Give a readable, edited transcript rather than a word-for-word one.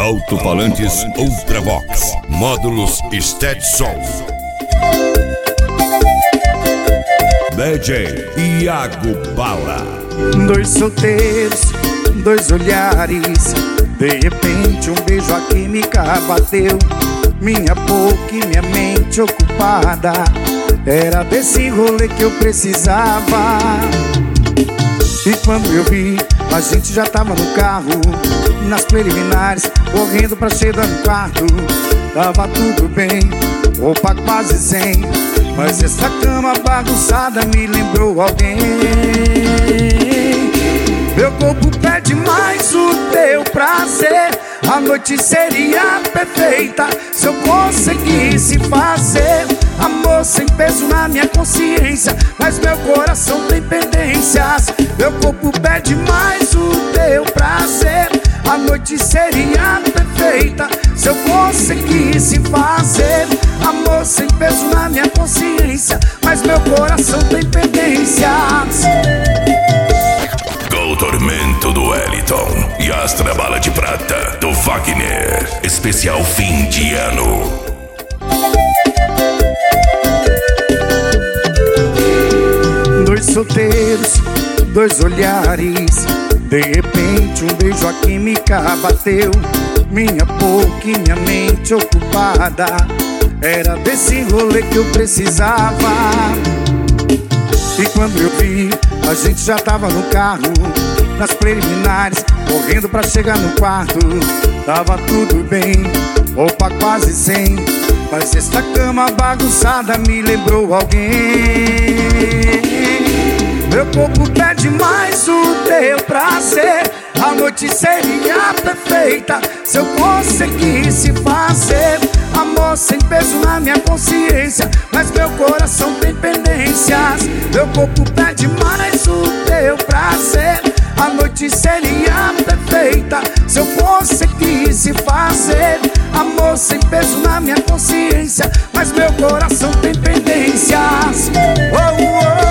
Alto-falantes Ultravox, módulos Stetson. DJ Iago Bala. Dois solteiros, dois olhares, de repente um beijo, a química bateu. Minha boca e minha mente ocupada, era desse rolê que eu precisava. E quando eu vi, a gente já tava no carro, nas preliminares, correndo pra chegar no quarto. Tava tudo bem, roupa quase 100, mas essa cama bagunçada me lembrou alguém. Meu corpo pede mais o teu prazer, a noite seria perfeita se eu conseguisse fazer amor sem peso na minha consciência, mas meu coração tem pendências. Meu corpo pede mais o teu prazer, a noite seria perfeita se eu conseguisse fazer amor sem peso na minha consciência, mas meu coração tem pendências. O Tormento do Wellington e Astra Bala de Prata do Wagner, especial fim de ano. Dois solteiros, dois olhares, de repente um beijo, a química bateu. Minha boca e minha mente ocupada, era desse rolê que eu precisava. E quando eu vi, a gente já tava no carro, nas preliminares, correndo pra chegar no quarto. Tava tudo bem, roupa quase 100, mas esta cama bagunçada me lembrou alguém. Meu corpo pede mais o teu prazer, a noite seria perfeita se eu conseguisse fazer amor sem peso na minha consciência, mas meu coração tem pendências. Meu corpo pede mais o teu prazer, a noite seria perfeita se eu conseguisse fazer amor sem peso na minha consciência, mas meu coração tem pendências. Oh, oh.